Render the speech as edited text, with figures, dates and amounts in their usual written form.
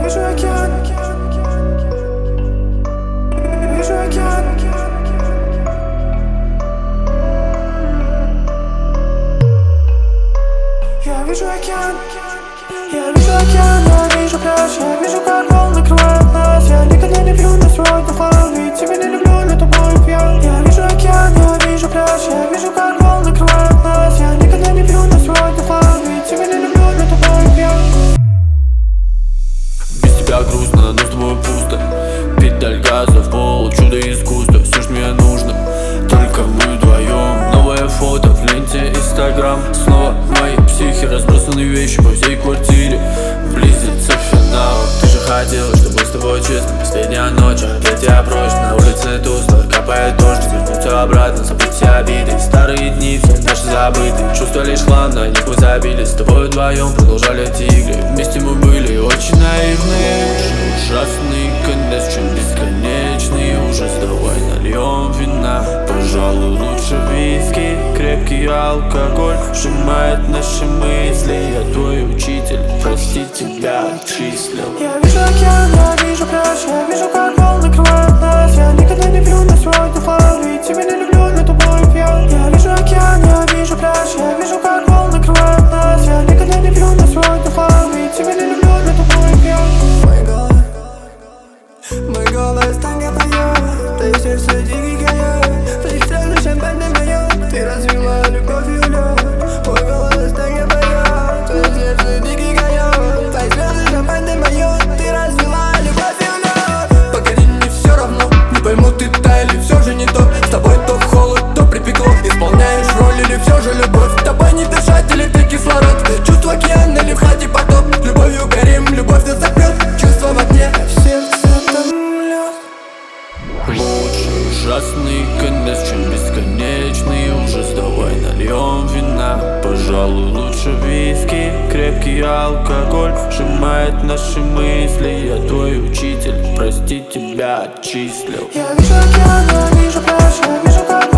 вижу океан, вижу океан. Я вижу океан, я вижу океан, я вижу пляж, я вижу, как волны накрывают нас. Я никогда не пью на свой духлан, ведь тебя не люблю, но тобой пьян. Я вижу океан, я вижу пляж, я вижу, как волны накрывают нас. Я никогда не пью на свой духлан, ведь тебя не люблю, но тобой пьян. Без тебя грустно, но с тобой пусто. Педаль газа в пол, чудо искусства. Все, что мне нужно, только мы вдвоем. Новое фото в ленте Инстаграм. Снова в моей психе разбросаны вещи по всей квартире. Близится финал. Ты же хотела, чтобы с тобой честно. Последняя ночь, а я тебя прочь. На улице тускло, капает дождь. Вернуться обратно, забыть все обиды. Старые дни, все наши забытые. Чувства лишь хлам, на них мы забились. С тобой вдвоем продолжали эти игры. Вместе мы были очень наивные. Ужасный конец, чем бесконечный ужас. Давай нальем вина, пожалуй, лучше виски. Крепкий алкоголь сжимает наши мысли. Я твой учитель, прости, тебя отчислил. Я вижу океан, я вижу пляж, я вижу, как волны накрывают нас. Я никогда не пью на свой духлан, ведь тебя не люблю, но тобой пьян. Я вижу океан, я вижу пляж, я вижу, как волны накрывают нас. Я никогда не пью на свой духлан, ведь тебя не люблю, но тобой пьян. Мой голос танго поет, ты сердце дикий койот. Ты слезы шампань на моё, ты развела любовь и улет. Мой голос танго поет, ты сердце дикий койот. Твои слезы шампань на моё, ты развела любовь и улет. Погоди, мне все равно, не пойму, ты та или все же не то. С тобой то холод, то припекло. Исполняешь роль или все же любовь. Тобой не дышать или ты кислород. Чувство океан или в хате потоп. Любовью горим, любовь нас запрет. Чувство в огне, в сердце. Лучше ужасный конец, чем бесконечный ужас. Давай нальем вина, пожалуй, лучше виски. Крепкий алкоголь сжимает наши мысли. Я твой учитель, прости, тебя отчислил. Я вижу океан, я вижу пляж, я вижу, как